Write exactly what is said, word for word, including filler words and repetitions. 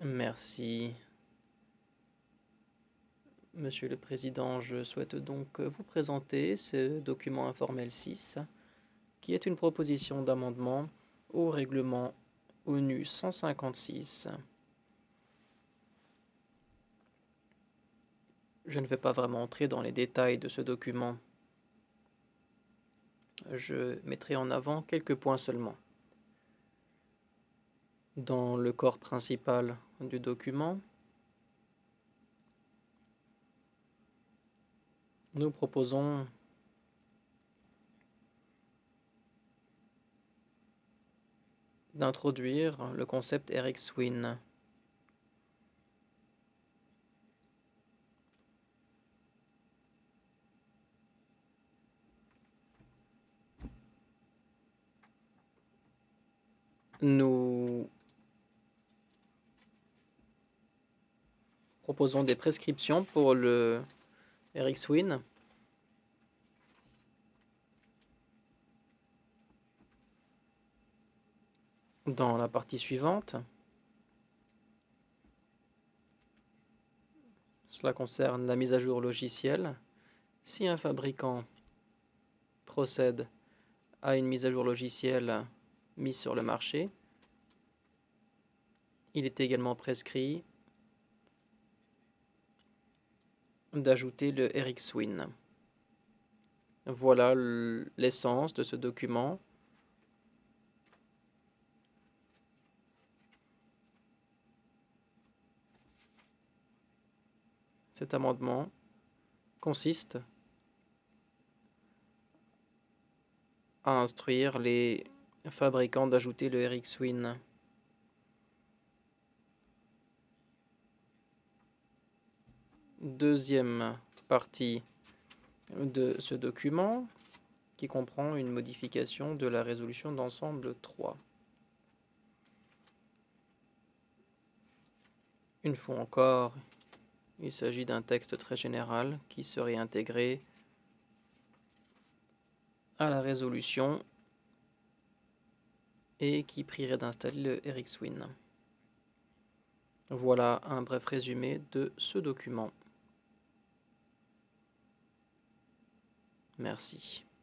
Merci, Monsieur le Président. Je souhaite donc vous présenter ce document informel six, qui est une proposition d'amendement au règlement ONU cent cinquante-six. Je ne vais pas vraiment entrer dans les détails de ce document. Je mettrai en avant quelques points seulement. Dans le corps principal du document, nous proposons d'introduire le concept Eric Swin. Nous proposons des prescriptions pour le Eric Swin. Dans la partie suivante, cela concerne la mise à jour logicielle. Si un fabricant procède à une mise à jour logicielle mise sur le marché, il est également prescrit d'ajouter le Eric Swin. Voilà l'essence de ce document. Cet amendement consiste à instruire les fabricants d'ajouter le Eric Swin. Deuxième partie de ce document, qui comprend une modification de la résolution d'ensemble trois. Une fois encore, il s'agit d'un texte très général qui serait intégré à la résolution et qui prierait d'installer le Eric Swin. Voilà un bref résumé de ce document. Merci.